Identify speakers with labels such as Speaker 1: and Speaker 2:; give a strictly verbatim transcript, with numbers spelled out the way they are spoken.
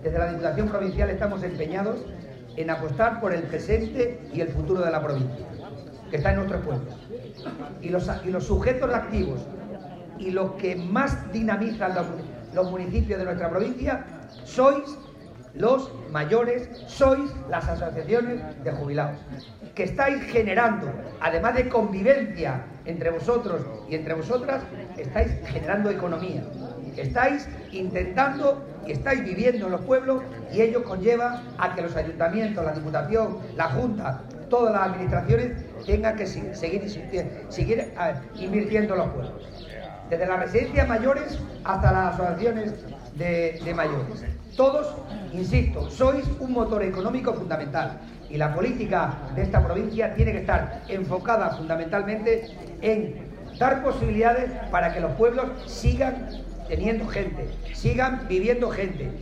Speaker 1: desde la Diputación Provincial estamos empeñados en apostar por el presente y el futuro de la provincia, que está en nuestros pueblos. Y los, y los sujetos activos y los que más dinamizan los, los municipios de nuestra provincia sois los mayores, sois las asociaciones de jubilados, que estáis generando, además de convivencia entre vosotros y entre vosotras, estáis generando economía, estáis intentando y estáis viviendo en los pueblos, y ello conlleva a que los ayuntamientos, la Diputación, la Junta, todas las administraciones tengan que seguir, seguir invirtiendo en los pueblos, desde las residencias mayores hasta las asociaciones de, de mayores. Todos, insisto, sois un motor económico fundamental, y la política de esta provincia tiene que estar enfocada fundamentalmente en dar posibilidades para que los pueblos sigan teniendo gente, sigan viviendo gente.